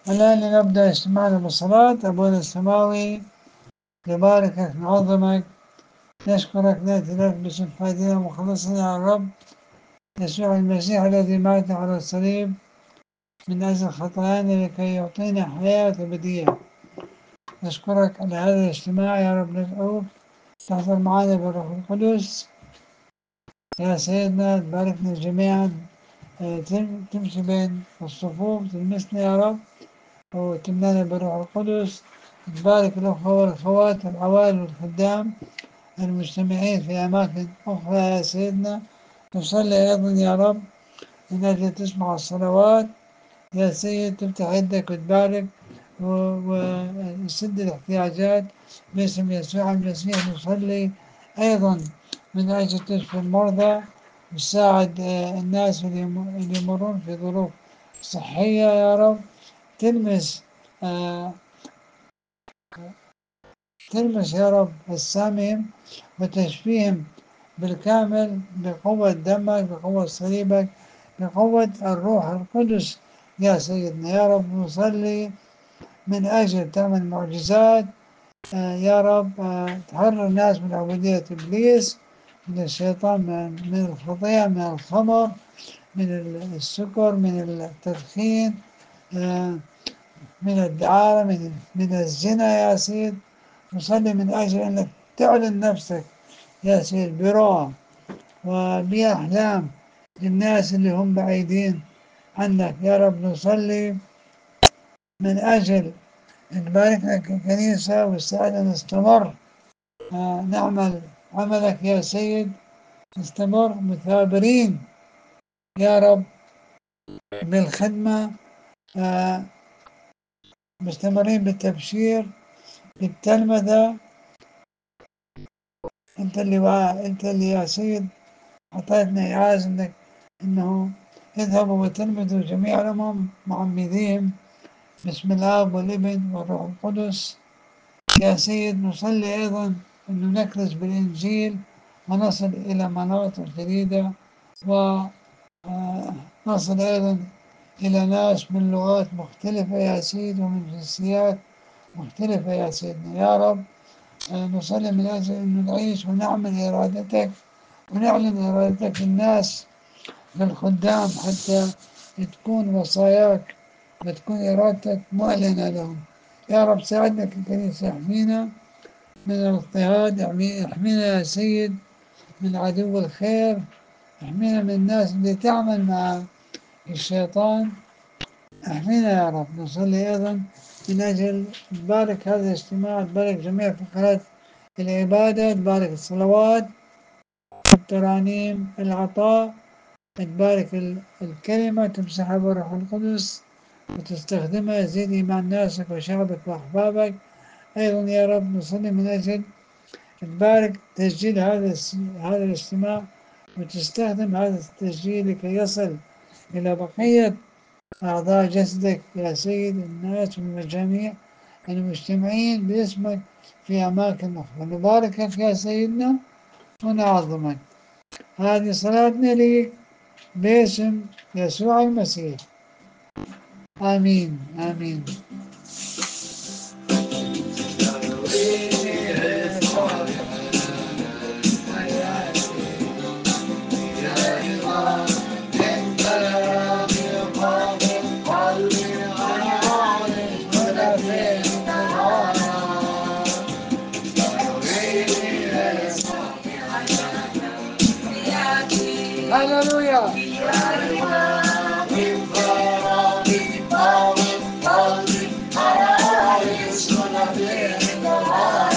الآن لنبدأ اجتماعنا بالصلاة. أبونا السماوي يباركك نعظمك نشكرك نأتي لك باسم فادنا ومخلصنا يا رب يسوع المسيح الذي مات على الصليب من أجل خطايانا لكي يعطينا حياة أبدية. نشكرك على هذا الاجتماع يا رب، ندعوك تحضر معنا بالروح القدس يا سيدنا، تباركنا جميعا، تمشي بين الصفوف، تلمسنا يا رب وتمنعنا بالروح القدس. تبارك الأخوة والأخوات والعوائل والخدام المجتمعين في أماكن أخرى يا سيدنا. نصلي أيضا يا رب من أجل تسمع الصلوات يا سيد، تفتح يدك وتبارك وتسد الاحتياجات باسم يسوع المسيح. نصلي أيضا من أجل تشفي المرضى وتساعد الناس اللي يمرون في ظروف صحية يا رب. تلمس آه تلمس يا رب السامهم وتشفيهم بالكامل بقوة دمك، بقوة صليبك، بقوة الروح القدس يا سيدنا. يا رب نصلي من أجل تعمل معجزات يا رب، تحرر الناس من عبودية إبليس، من الشيطان، من الخطيئة، من الخمر، من السكر، من التدخين، من الدعارة، من الزنا يا سيد. نصلي من أجل أنك تعلن نفسك يا سيد برؤى وبأحلام للناس اللي هم بعيدين عنك يا رب. نصلي من أجل أن تباركنا ككنيسة وتساعدنا نستمر نعمل عملك يا سيد، نستمر مثابرين يا رب بالخدمة، مستمرين بالتبشير بالتلمذة. أنت اللي يا سيد أعطيتنا إعازة إنه اذهبوا وتلمذوا جميع الأمم معمديهم باسم الآب والابن والروح القدس يا سيد. نصلي أيضا أنه نكرز بالإنجيل ونصل إلى مناطق جديدة، ونصل أيضا إلى ناس من لغات مختلفة يا سيد ومن جنسيات مختلفة يا سيدنا يا رب. نصلي من أجل أنه نعيش ونعمل إرادتك ونعلن إرادتك للناس للخدام حتى تكون وصاياك وتكون إرادتك معلنة لهم يا رب. ساعدنا ككنيسة، احمينا من الاضطهاد، احمينا يا سيد من عدو الخير، احمينا من الناس اللي تعمل مع الشيطان، احمينا يا رب. نصلي أيضا من أجل تبارك هذا الاجتماع، تبارك جميع فقرات العبادة، تبارك الصلوات، الترانيم، العطاء، تبارك الكلمة، تمسحها بالروح القدس وتستخدمها يزيد إيمان ناسك وشعبك وأحبابك. أيضا يا رب نصلي من أجل تبارك تسجيل هذا الاجتماع وتستخدم هذا التسجيل لكي يصل إلى بقية أعضاء جسدك يا سيد، الناس والجميع المجتمعين باسمك في أماكن أخرى. نباركك يا سيدنا ونعظمك. هذه صلاتنا لك باسم يسوع المسيح، آمين آمين. Hallelujah.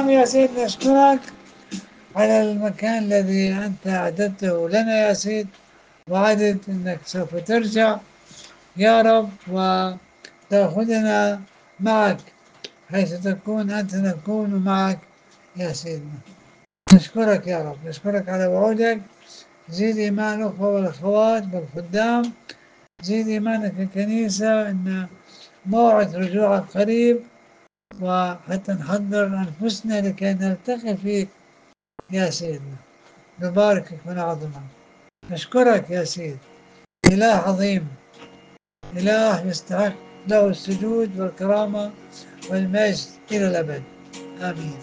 نعم يا سيد، نشكرك على المكان الذي أنت أعددته لنا يا سيد، وعدت أنك سوف ترجع يا رب وتأخذنا معك حيث تكون أنت، نكون معك يا سيدنا. نشكرك يا رب، نشكرك على وعودك. زيد إيمان الأخوة والأخوات والخدام، زيد إيمانك الكنيسة أن موعد رجوعك قريب، وحتى نحضر أنفسنا لكي نلتقي فيك يا سيدنا. نباركك ونعظمك، نشكرك يا سيد، إله عظيم، إله يستحق له السجود والكرامة والمجد إلى الأبد. آمين.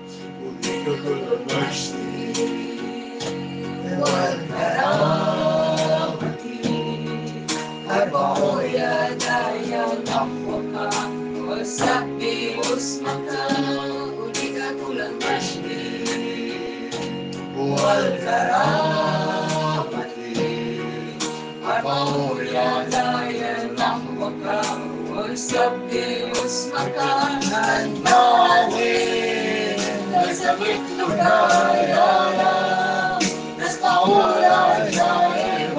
أرفع يدي نحوك وأسبح اسمك، أولئك كل المجد والكرامة. أرفع يدي نحوك وأسبح اسمك، أنت عظيم ليس مثلك يا رب، تصنع العجائب،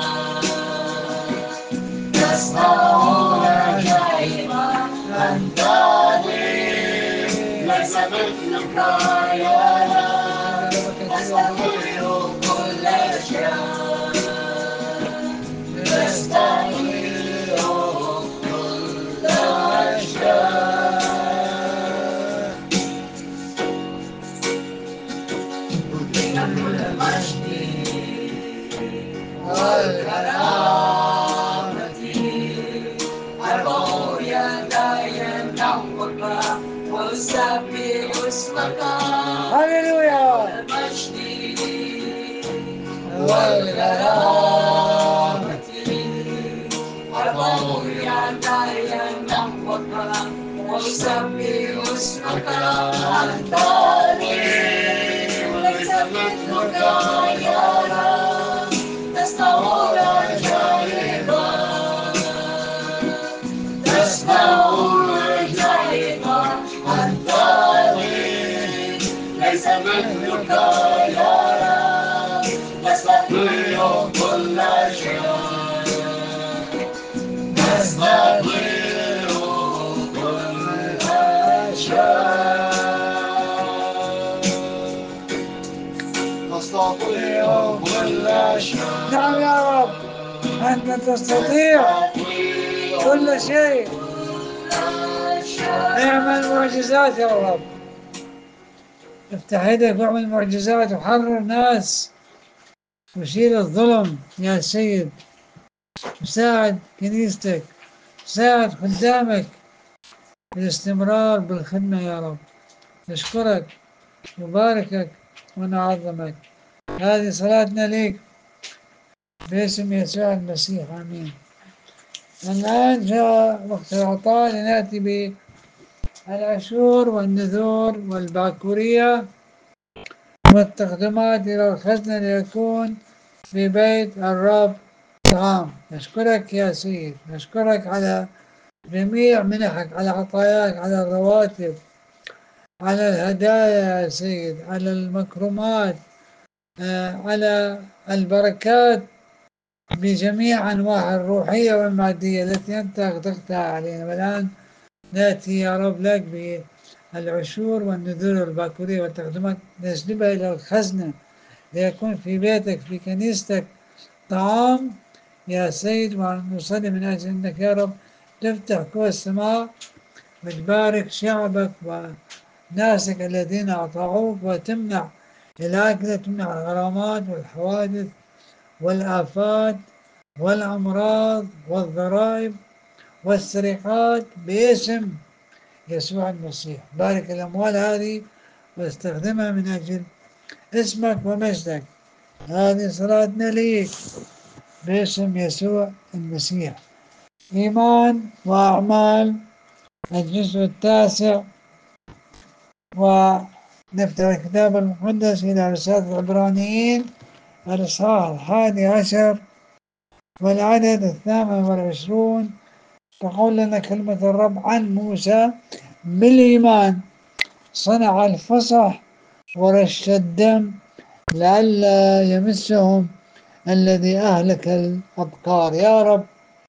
تصنع العجائب، أنت عظيم ليس مثلك يا رب، تستطيع كل شيء، تستطيع كل شيء. لك كل المجد والكرامة، أرفع يدي نحوك وأسبح اسمك، هللويا. المجد والكرامة، أرفع يدي نحوك وأسبح اسمك، أنت عظيم ليس مثلك يا رب، تصنع العجائب، تصنع العجائب، أنت عظيم ليس مثلك يا رب، تستطيع كل شيء، تستطيع كل شيء، تستطيع كل شيء. نعم يا رب، أنت تستطيع كل شيء. اعمل معجزات يا رب، افتح يدك واعمل معجزات وحرر الناس وشيل الظلم يا سيد، وساعد كنيستك، ساعد خدامك بالاستمرار بالخدمة يا رب. نشكرك نباركك ونعظمك. هذه صلاتنا ليك باسم يسوع المسيح، آمين. الآن جاء وقت العطاء، لنأتي بالعشور والنذور والباكورية والتقدمات إلى الخزنة ليكون في بيت الرب طعام. نشكرك يا سيد، نشكرك على جميع منحك، على عطاياك، على الرواتب، على الهدايا يا سيد، على المكرمات، على البركات بجميع أنواعها الروحية والمادية التي أنت أغدقتها علينا. والآن نأتي يا رب لك بالعشور والنذور والباكورية والتقدمات، نجلبها إلى الخزنة ليكون في بيتك في كنيستك طعام يا سيد. ونصلي من أجل أنك يا رب تفتح كل السماء وتبارك شعبك وناسك الذين أطاعوك، وتمنع الأكل، تمنع الغرامات والحوادث والآفات والأمراض والضرائب والسرقات باسم يسوع المسيح. بارك الأموال هذه واستخدمها من أجل اسمك ومجدك. هذه صلاتنا ليك باسم يسوع المسيح. إيمان وأعمال الجزء 9، ونفتح الكتاب المقدس إلى رسالة العبرانيين الإصحاح 11 والعدد 28. تقول لنا كلمة الرب عن موسى بالإيمان صنع الفصح ورش الدم لئلا يمسهم الذي أهلك الأبكار. يا رب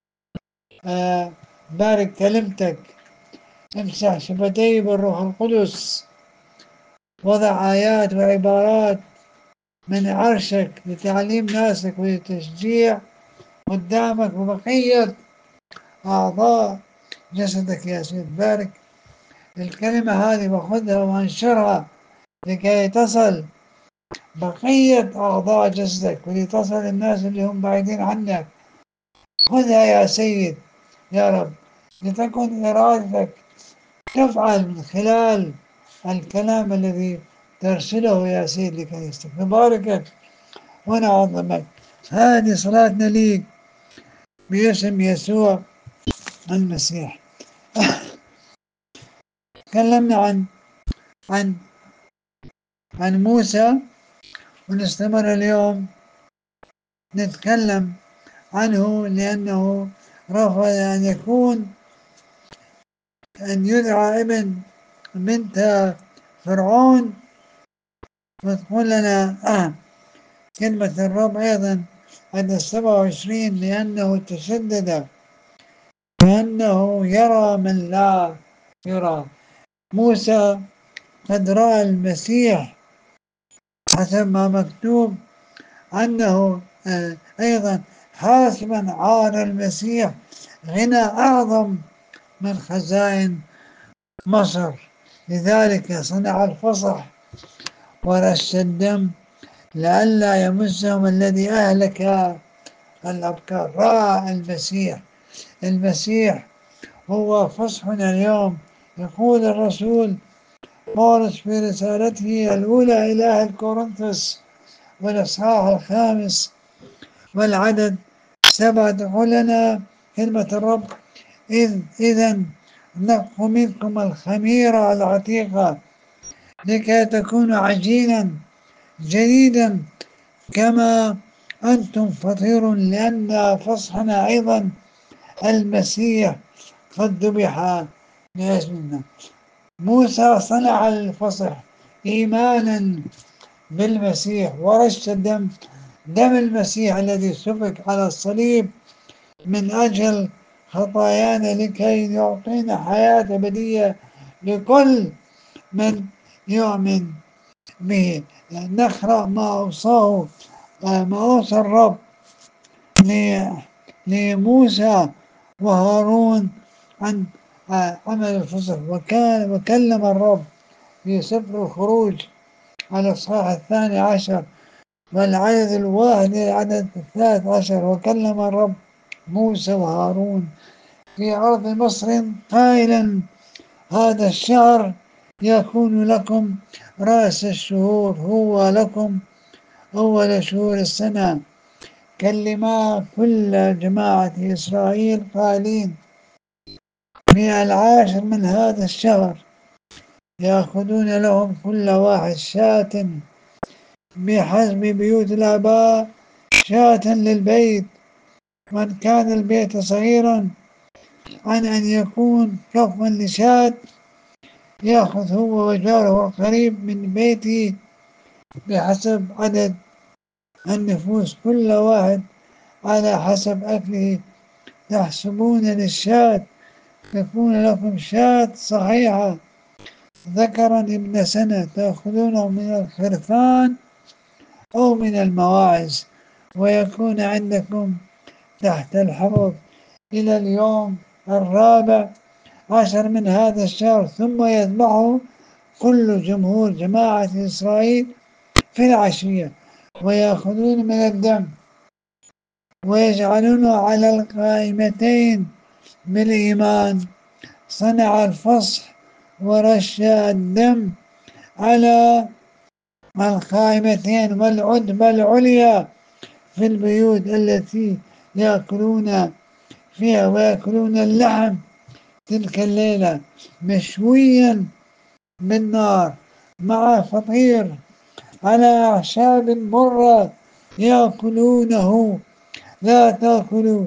بارك كلمتك، امسح شفتي بالروح القدس، وضع آيات وعبارات من عرشك لتعليم ناسك ولتشجيع قدامك وبقية أعضاء جسدك يا سيد. بارك الكلمة هذه وخذها وانشرها لكي تصل بقية أعضاء جسدك ولتصل الناس اللي هم بعيدين عنك. خذها يا سيد يا رب، لتكن إرادتك تفعل من خلال الكلام الذي ترسله يا سيد لكنيستك. نباركك ونعظمك. هذه صلاتنا ليك باسم يسوع المسيح. تكلمنا عن عن موسى، ونستمر اليوم نتكلم عنه لأنه رفض أن يدعى ابن بنت فرعون. وتقول لنا كلمة الرب أيضا عدد 27 لأنه تشدد كأنه يرى من لا يرى. موسى قد رأى المسيح حسب ما مكتوب عنه أيضا حاسبا عار المسيح غنى أعظم من خزائن مصر. لذلك صنع الفصح ورش الدم لئلا يمسهم الذي أهلك الأبكار. رأى المسيح. المسيح هو فصحنا اليوم. يقول الرسول بولس في رسالته الأولى إلى أهل كورنثوس والإصحاح 5 والعدد 7 تقول لنا كلمة الرب إذا نقوا منكم الخميرة العتيقة لكي تكونوا عجينا جديدا كما أنتم فطير، لأن فصحنا أيضا المسيح قد ذبح لأجلنا. موسى صنع الفصح إيمانا بالمسيح ورش الدم، دم المسيح الذي سفك على الصليب من أجل خطايانا لكي يعطينا حياة أبدية لكل من يؤمن به. نقرأ ما أوصى الرب لموسى وهارون عن عمل الفصح. وكلم الرب في سفر الخروج على الإصحاح 12 والعدد 1 للعدد 13. وكلم الرب موسى وهارون في أرض مصر قائلا هذا الشهر يكون لكم رأس الشهور، هو لكم أول شهور السنة. كلما كل جماعة إسرائيل قائلين في 10 من هذا الشهر يأخذون لهم كل واحد شاة بحسب بيوت الآباء، شاة للبيت، وإن كان البيت صغيرا عن أن يكون كفوا لشاة يأخذ هو وجاره القريب من بيته بحسب عدد النفوس، كل واحد على حسب أكله. تحسبون للشاة تكون لكم شاة صحيحة ذكرا ابن سنة، تأخذونه من الخرفان أو من المواعز، ويكون عندكم تحت الحوض إلى اليوم 14 من هذا الشهر، ثم يذبحه كل جمهور جماعة إسرائيل في العشية، ويأخذون من الدم ويجعلونه على القائمتين بالإيمان. صنع الفصح ورش الدم على القائمتين والعتبة العليا في البيوت التي يأكلون فيها، ويأكلون اللحم تلك الليلة مشويا بالنار مع فطير على أعشاب مرة يأكلونه. لا تأكلوا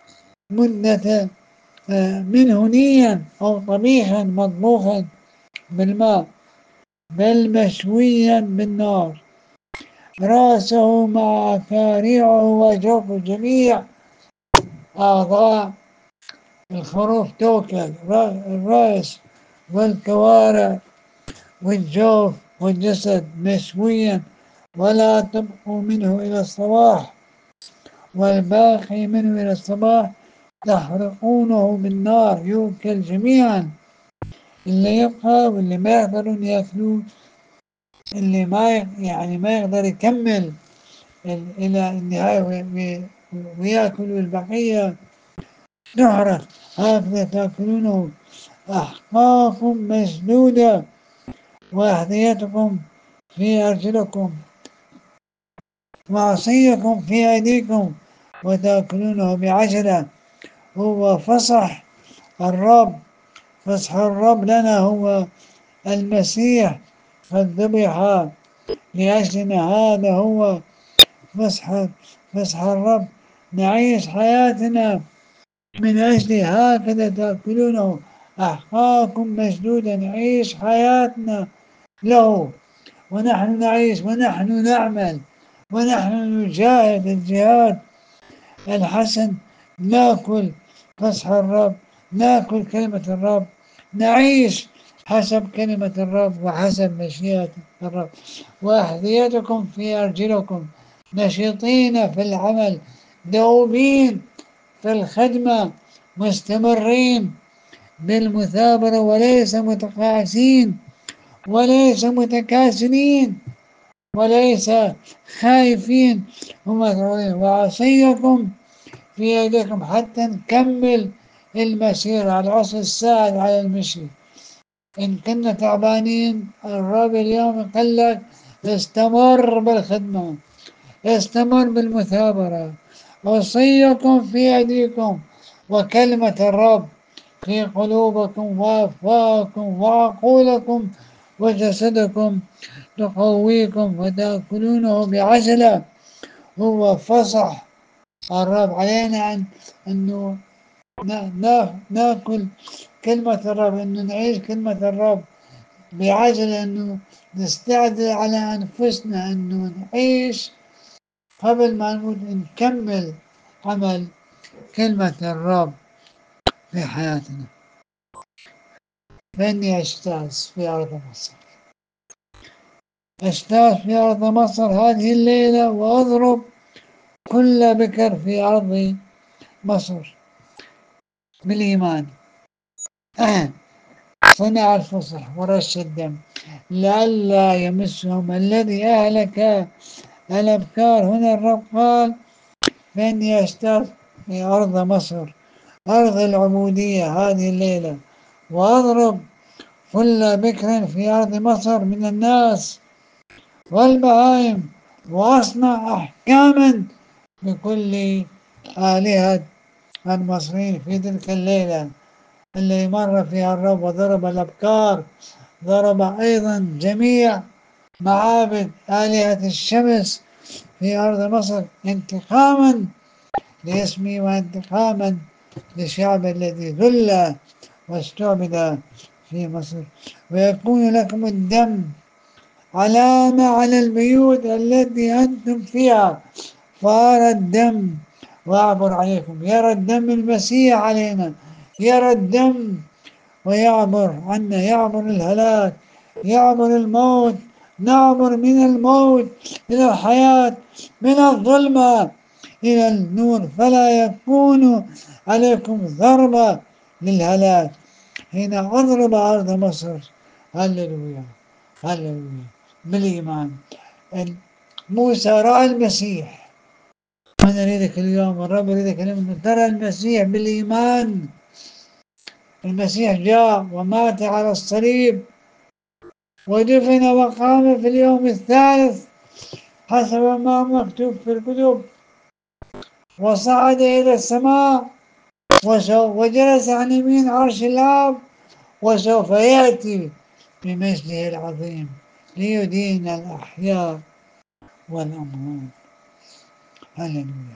مدة منه نيا أو طبيخا مطبوخا بالماء بل مشويا بالنار، رأسه مع كارعه وجوف جميع أعضاء الخروف توكل، الرأس والكوارع والجوف والجسد مشويا، ولا تبقوا منه إلى الصباح، والباقي منه إلى الصباح تحرقونه بالنار، يؤكل جميعا، اللي يبقى واللي ما يقدرون يأكلوه، اللي ما يقدر يكمل إلى النهاية ويأكلوا البقية تحرق، هكذا تأكلونه، أحقاكم مسدودة وأحذيتكم في أرجلكم وعصيكم في أيديكم وتأكلونه بعجلة. هو فصح الرب، فصح الرب لنا هو المسيح قد ذبح لأجلنا، هذا هو فصح الرب، نعيش حياتنا من أجل هكذا تأكلونه، أحقاكم مشدودة، نعيش حياتنا له، ونحن نعيش ونحن نعمل ونحن نجاهد الجهاد الحسن، ناكل فصح الرب، ناكل كلمة الرب، نعيش حسب كلمة الرب وحسب مشيئة الرب. وأحذيتكم في أرجلكم، نشيطين في العمل، دوبين في الخدمة، مستمرين بالمثابرة، وليس متقاعسين وليس متكاسلين وليس خايفين ومذعورين، وعصيكم في يديكم حتى نكمل المسيرة على العصر الساعد على المشي. إن كنا تعبانين الرب اليوم يقول لك استمر بالخدمة، استمر بالمثابرة، وصيكم في أيديكم وكلمة الرب في قلوبكم وأفواهكم وعقولكم وجسدكم تقويكم وتأكلونه بعجلة. هو فصح الرب علينا أنه ناكل كلمة الرب، أنه نعيش كلمة الرب بعجلة، أنه نستعد على أنفسنا أنه نعيش قبل ما نموت، نكمل عمل كلمة الرب في حياتنا. فإني أجتاز في أرض مصر، أجتاز في أرض مصر هذه الليلة، وأضرب كل بكر في أرض مصر بالإيمان. صنع الفصح ورش الدم لئلا يمسهم الذي أهلك الأبكار. هنا الرب قال فإني أجتاز في أرض مصر، أرض العبودية هذه الليلة، وأضرب كل بكر في أرض مصر من الناس والبهائم، وأصنع أحكاما بكل آلهة المصريين. في تلك الليلة اللي مر فيها الرب وضرب الأبكار، ضرب أيضا جميع معابد آلهة الشمس في أرض مصر انتقاما لاسمي وانتقاما للشعب الذي ذل واستعبد في مصر. ويكون لكم الدم علامة على البيوت التي أنتم فيها، فأرى الدم وأعبر عليكم. يرى الدم المسيح علينا، يرى الدم ويعبر عنا، يعبر الهلاك، يعبر الموت، نعبر من الموت إلى الحياة، من الظلمة إلى النور، فلا يكون عليكم ضربة للهلاك حين أضرب أرض مصر. هللويا هللويا بالإيمان. موسى رأى المسيح، أنا أريدك اليوم الرب يريدك اليوم أن ترى المسيح بالإيمان. المسيح جاء ومات على الصليب ودفن وقام في اليوم الثالث حسب ما مكتوب في الكتب، وصعد إلى السماء وجلس عن يمين عرش الآب، وسوف يأتي بمجده العظيم ليدين الأحياء والأموات. هللويا.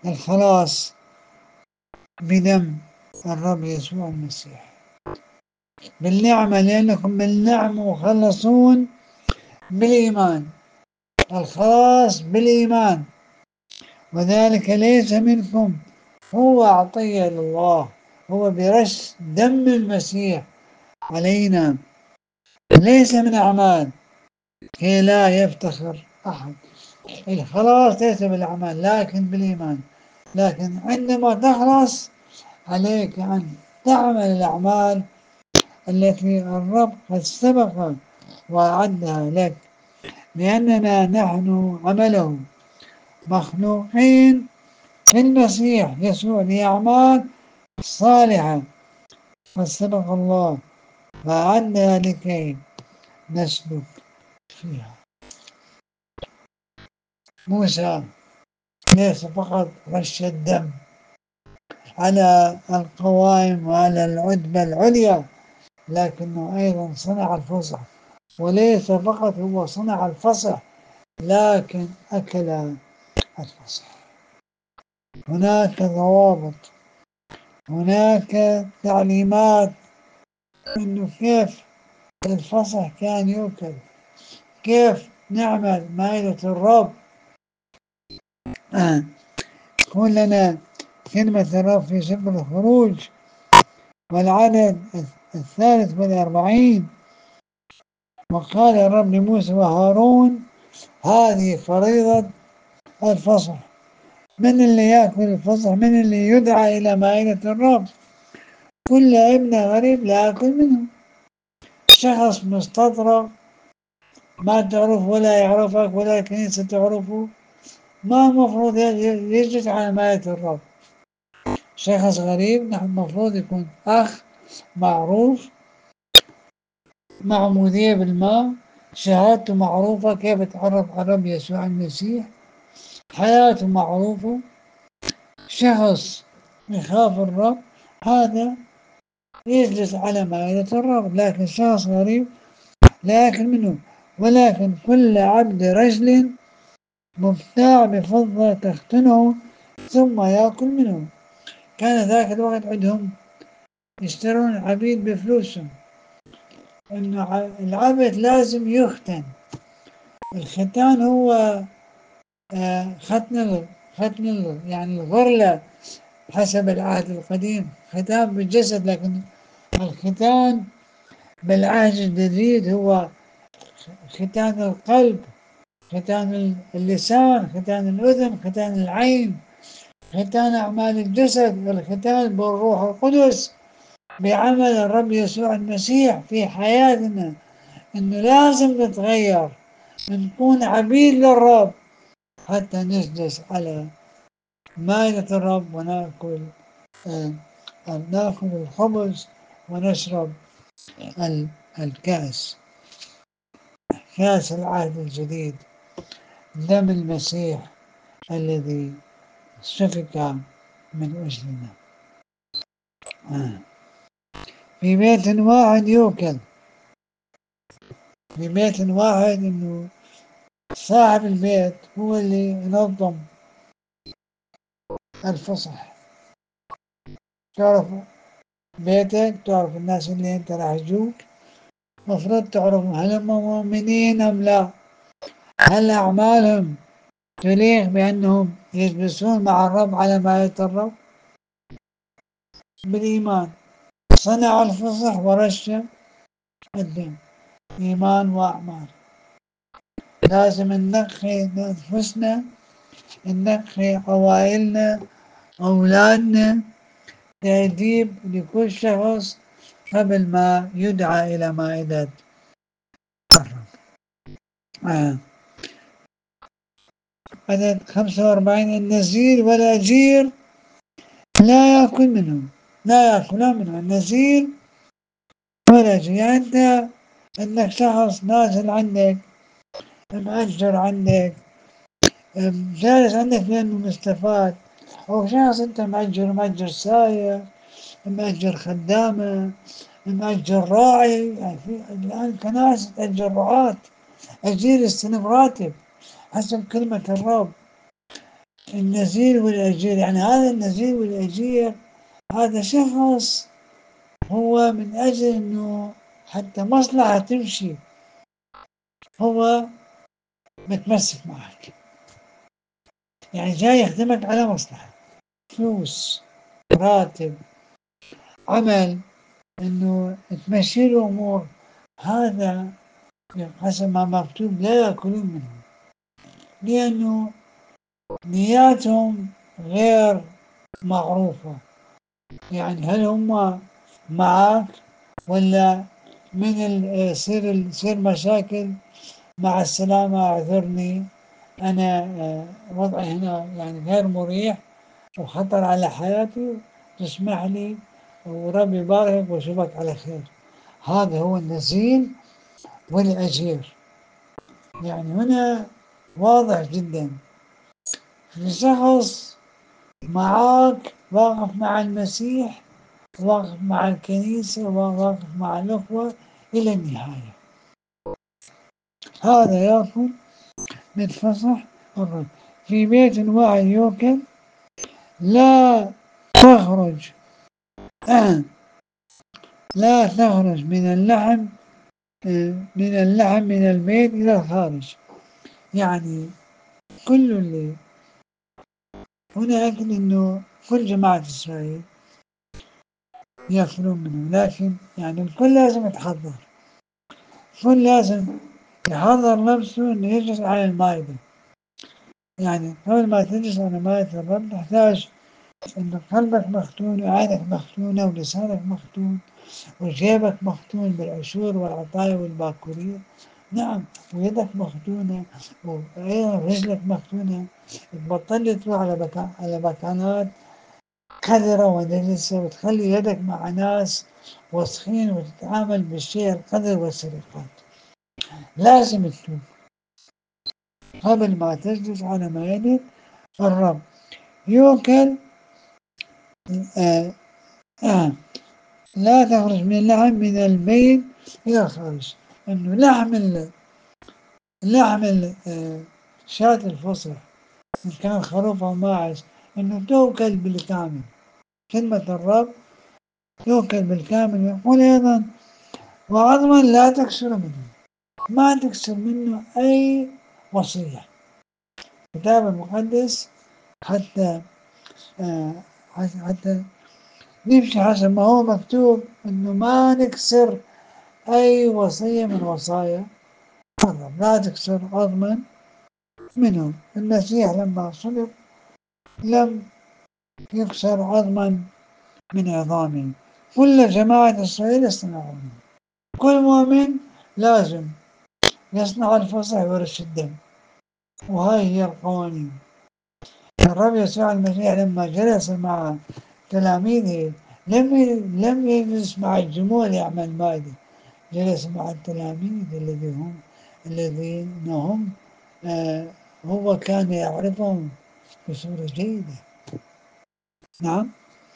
الخلاص بدم الرب يسوع المسيح. بالنعمة، لأنكم بالنعمة مخلصون بالإيمان. الخلاص بالإيمان، وذلك ليس منكم، هو عطية لله، هو برش دم المسيح علينا، ليس من أعمال كي لا يفتخر أحد. الخلاص ليس بالأعمال لكن بالإيمان. لكن عندما تخلص عليك أن تعمل الأعمال التي الرب قد سبق وأعدها لك، لأننا نحن عمله مخلوقين في المسيح يسوع لأعمال صالحة قد سبق الله وأعدها لكي نسلك فيها. موسى ليس فقط رش الدم على القوائم وعلى العتبة العليا، لكنه أيضا صنع الفصح، وليس فقط هو صنع الفصح لكن أكل الفصح. هناك ضوابط، هناك تعليمات إنه كيف الفصح كان يؤكل، كيف نعمل مائدة الرب. تقول لنا كلمة الرب في سفر الخروج والعدد 43: وقال الرب لموسى وهارون هذه فريضة الفصح. من اللي يأكل الفصح؟ من اللي يدعى إلى مائدة الرب؟ كل ابن غريب لا يأكل منه. شخص مستطرق ما تعرف ولا يعرفك ولا الكنيسة تعرفه، ما المفروض يجلس على مائدة الرب. شخص غريب نحن المفروض يكون أخ معروف، معمودية بالماء، شهادته معروفة، كيف تعرف على الرب يسوع المسيح، حياته معروفة، شخص يخاف الرب، هذا يجلس على مائدة الرب. لكن شخص غريب لا يأكل منه. ولكن كل عبد رجل مبتاع بفضة تختنه ثم يأكل منه. كان ذاك الوقت عندهم يشترون عبيد بفلوسهم، إنه العبد لازم يختن. الختان هو ختن يعني الغرلة حسب العهد القديم، ختان بالجسد. لكن الختان بالعهد الجديد هو ختان القلب، ختان اللسان، ختان الأذن، ختان العين، ختان أعمال الجسد، الختان بالروح القدس بعمل الرب يسوع المسيح في حياتنا. إنه لازم نتغير، نكون عبيد للرب حتى نجلس على مائدة الرب ونأكل نأكل الخبز ونشرب الكأس، كأس العهد الجديد، دم المسيح الذي سفك من أجلنا. في بيت واحد يوكل، في بيت واحد إنه صاحب البيت هو اللي ينظم الفصح. تعرف بيتك، تعرف الناس اللي انت راح يجوك، مفروض تعرفهم هل هم مؤمنين أم لا، هل أعمالهم تليق بأنهم يجلسون مع الرب على مائدة الرب بالإيمان. صنع الفصح ورش الدم، إيمان وأعمال. لازم ننقي أنفسنا، ننقي عوائلنا، أولادنا، تأديب لكل شخص قبل ما يدعى إلى مائدة الرب. عدد 45: النزير والأجير لا يأكل منهم، لا يأكلون منهم النزير والأجير. يعني أنت عندك شخص نازل عندك، مأجر عندك، جالس عندك لأنه مستفاد، أو شخص أنت مأجر سايق، مأجر خدامة، مأجر راعي. يعني في الآن كنائس تأجر رعاة، أجير يستلم راتب حسب كلمة الرب. النزير والأجير، يعني هذا النزير والأجير هذا شخص هو من أجل إنه حتى مصلحة تمشي هو متمسك معك، يعني جاي يخدمك على مصلحة، فلوس، راتب، عمل، إنه تمشي له أمور، هذا حسب ما مكتوب لا يأكلون منه، لأنه نياتهم غير معروفة، يعني هل هم معك ولا يصير مشاكل، مع السلامة اعذرني أنا وضعي هنا يعني غير مريح وخطر على حياتي، تسمح لي وربي يبارك وأشوفك على خير. هذا هو النزيل والأجير. يعني هنا واضح جدا، في شخص معاك واقف مع المسيح، واقف مع الكنيسة، واقف مع الأخوة إلى النهاية، هذا يأكل من فصح الرب. في بيت واحد يوكل لا تخرج لا تخرج من البيت إلى الخارج. يعني كل اللي هنا أكل إنه كل جماعة إسرائيل يأكلون منه، لكن يعني الكل لازم يتحضر، الكل لازم يحضر نفسه إنه يجلس على المائدة. يعني قبل ما تجلس على مائدة الرب تحتاج إن قلبك مختون وعينك مختونة ولسانك مختون وجيبك مختون بالعشور والعطايا والباكورية، نعم، ويدك مختونة ورجلك مختونة، تبطل تروح على مكانات قذرة ونجسة وتخلي يدك مع ناس وسخين وتتعامل بالشيء القذر والسرقات. لازم تتوب قبل ما تجلس على مائدة الرب. يوكل آه آه لا تخرج من اللحم من البيت إلى الخارج. إنه لحم شاة الفصح إن كان خروف أو ماعز إنه توكل بالكامل. كلمة الرب توكل بالكامل. يقول أيضا وعظما لا تكسر منه، ما تكسر منه أي وصية. الكتاب المقدس حتى حتى نمشي حسب ما هو مكتوب إنه ما نكسر أي وصية من وصايا الرب، لا تكسر عظما منهم. المسيح لما صلب لم يكسر عظما من عظامه، كل جماعة إسرائيل يصنعون، كل مؤمن لازم يصنع الفصح ويرش الدم، وهاي هي القوانين. الرب يسوع المسيح لما جلس مع تلاميذه لم يجلس مع الجموع يعمل مائدة، جلس مع التلاميذ الذين هم هو كان يعرفهم بصورة جيدة. نعم.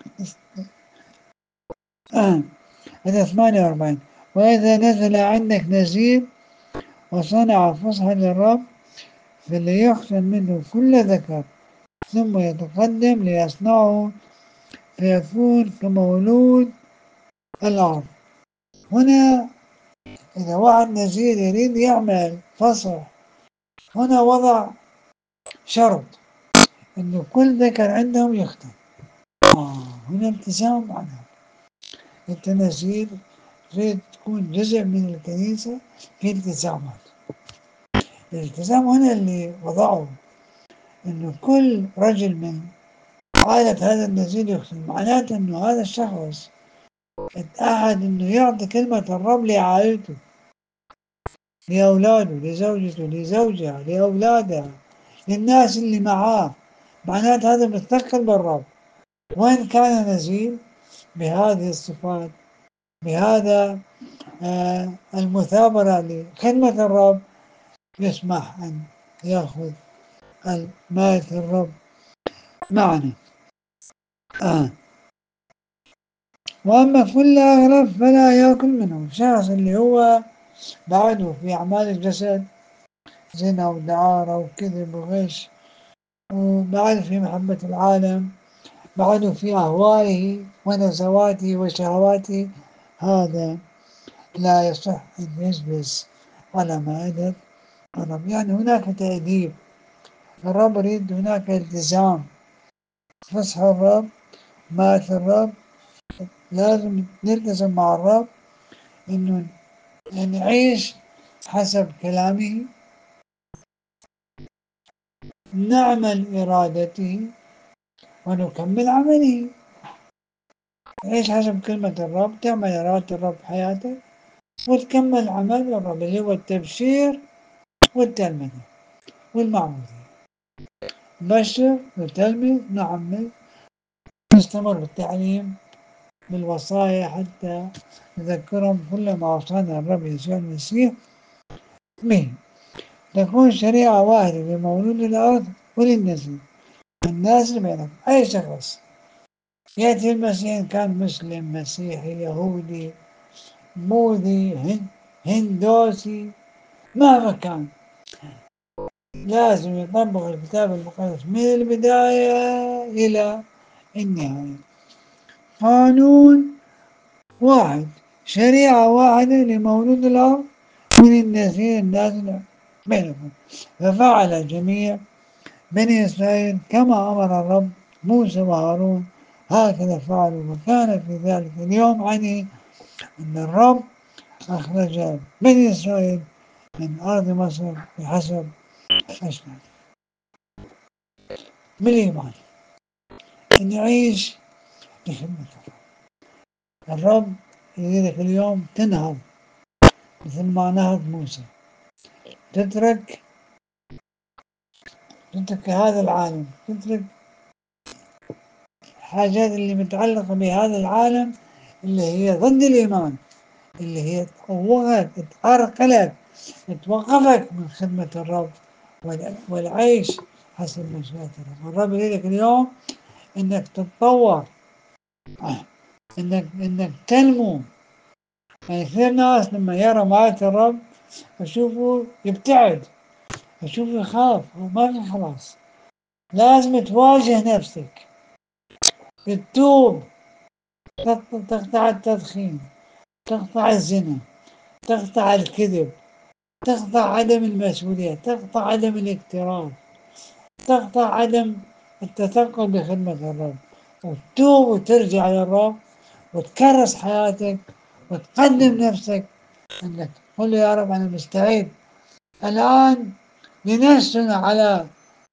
هذا 48. وإذا نزل عندك نزير وصنع فصحا للرب فليختم منه كل ذكر ثم يتقدم ليصنعه فيكون كمولود الأرض. هنا إذا واحد نزير يريد يعمل فصح، هنا وضع شرط إنه كل ذكر عندهم يختم. هنا التزام معناه أنت نزير تريد تكون جزء من الكنيسة، في التزامات. الالتزام هنا اللي وضعه إنه كل رجل من عائلة هذا النزيل يختم، معناته إنه هذا الشخص اتعهد إنه يعطي كلمة الرب لعائلته، لأولاده، لزوجته، لزوجها، لأولادها، للناس اللي معاه. معناته هذا متثقل بالرب، وإن كان نزيل بهذه الصفات، بهذا المثابرة لخدمة الرب، يسمح أن يأخذ مائة الرب معنا. وأما كل أغرب فلا يأكل منه. الشخص اللي هو بعده في أعمال الجسد، زنا ودعارة وكذب وغش وبعد في محبة العالم، بعده في أهوائه ونزواته وشهواته، هذا لا يصح أن يجلس على مائدة الرب. يعني هناك تأديب، الرب يريد هناك التزام، فصح الرب، مات الرب، لازم نلتزم مع الرب إنه نعيش حسب كلامه، نعمل إرادته ونكمل عمله. عيش حسب كلمة الرب، تعمل إرادة الرب في حياتك وتكمل عمل الرب اللي هو التبشير والتلمذة والمعمودية. نبشر نتلمذ نعمل، نستمر بالتعليم بالوصايا حتى نذكرهم كل ما أوصانا الرب يسوع المسيح به. تكون شريعة واحدة لمولود الأرض وللنسل، الناس بينهم أي شخص يأتي المسيح، إن كان مسلم مسيحي يهودي بوذي هندوسي مهما كان، لازم يطبق الكتاب المقدس من البداية إلى النهاية. قانون واحد، شريعة واحدة لمولود الأرض من النسير النازل بينكم. ففعل جميع بني إسرائيل كما أمر الرب موسى وهارون، هكذا فعلوا. وكان في ذلك اليوم عني أن الرب أخرج بني إسرائيل من أرض مصر بحسب أشمل بالإيمان، أن يعيش لخدمة الرب. الرب يريدك اليوم تنهض مثل ما نهض موسى، تترك هذا العالم، تترك الحاجات اللي متعلقة بهذا العالم اللي هي ضد الإيمان، اللي هي تقوقك، تعرقلك، توقفك من خدمة الرب والعيش حسب مشيئة الرب. الرب يريدك اليوم إنك تتطور، إنك تنمو. يعني كثير ناس لما يرى معاية الرب أشوفه يبتعد، أشوفه يخاف، ما في خلاص. لازم تواجه نفسك، تتوب، تقطع التدخين، تقطع الزنا، تقطع الكذب، تقطع عدم المسؤولية، تقطع عدم الاكتراث، تقطع عدم التثقل بخدمة الرب، وتتوب وترجع للرب وتكرس حياتك وتقدم نفسك، انك تقول يا رب انا مستعد الان لنسجد على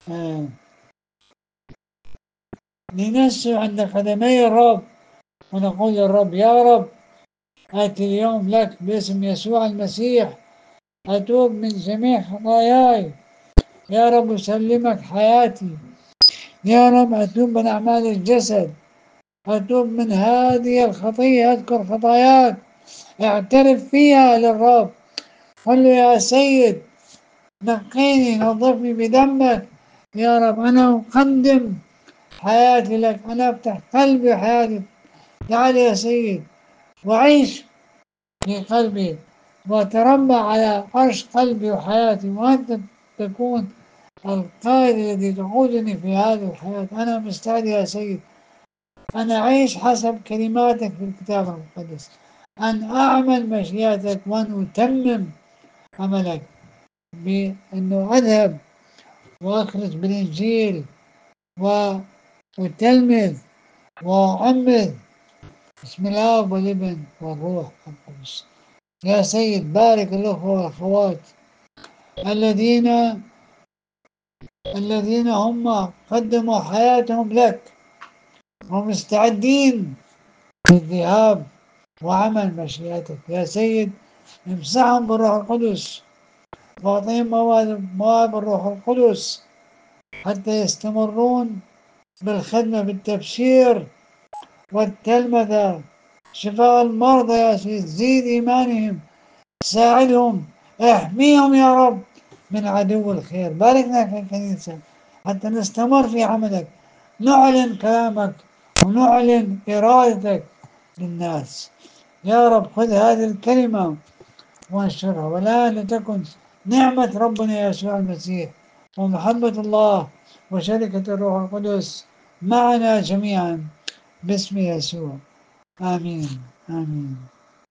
لنسجد عند قدمي الرب ونقول للرب يا رب آتي اليوم لك باسم يسوع المسيح، أتوب من جميع خطاياي يا رب، أسلمك حياتي يا رب، أتوب من أعمال الجسد، أتوب من هذه الخطية، أذكر خطاياك اعترف فيها للرب، قل له يا سيد نقيني نظفني بدمك يا رب، أنا أقدم حياتي لك، أنا أفتح قلبي وحياتي، تعال يا سيد وعيش في قلبي وتربى على عرش قلبي وحياتي، وأنت تكون القائد الذي تقودني في هذه الحياة. أنا مستعد يا سيد أن أعيش حسب كلماتك في الكتاب المقدس، أن أعمل مشيئتك وأن أتمم عملك، بأنه أذهب وأخرج بالإنجيل وأتلمذ وأعمد بسم الله والابن والروح القدس. يا سيد بارك الأخوة والأخوات الذين هم قدموا حياتهم لك ومستعدين للذهاب وعمل مشيئتك. يا سيد امسحهم بالروح القدس واعطيهم مواهب الروح القدس حتى يستمرون بالخدمة بالتبشير والتلمذة، شفاء المرضى يا سيد، زيد إيمانهم، ساعدهم، احميهم يا رب من عدو الخير. باركنا في الكنيسة حتى نستمر في عملك، نعلن كلامك ونعلن إرادتك للناس. يا رب خذ هذه الكلمة وانشرها، ولا لتكن نعمة ربنا يسوع المسيح ومحبة الله وشركة الروح القدس معنا جميعا باسم يسوع. آمين آمين.